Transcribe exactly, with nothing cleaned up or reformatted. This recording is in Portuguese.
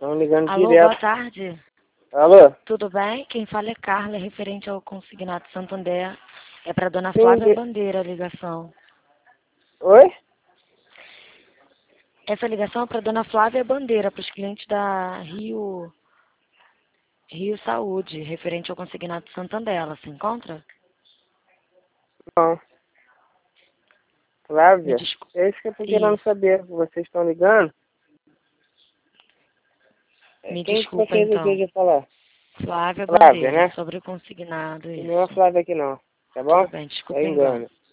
Estão ligando Alô, direto. boa tarde. Alô? Tudo bem? Quem fala é Carla, referente ao consignado Santander. É para dona Sim, Flávia de... Bandeira a ligação. Oi? Essa ligação é para dona Flávia Bandeira, para os clientes da Rio, Rio Saúde, referente ao consignado Santander. Ela se encontra? Não. Me Flávia? desculpe. É isso que eu tô querendo Isso. saber. Vocês estão ligando? É, Me quem que desculpa, vocês então. desejam falar? Flávia Flávia, Bandeira, né? sobre o consignado, Não é isso. Flávia aqui não. Tá bom? Tudo bem, É desculpa o engano. engano.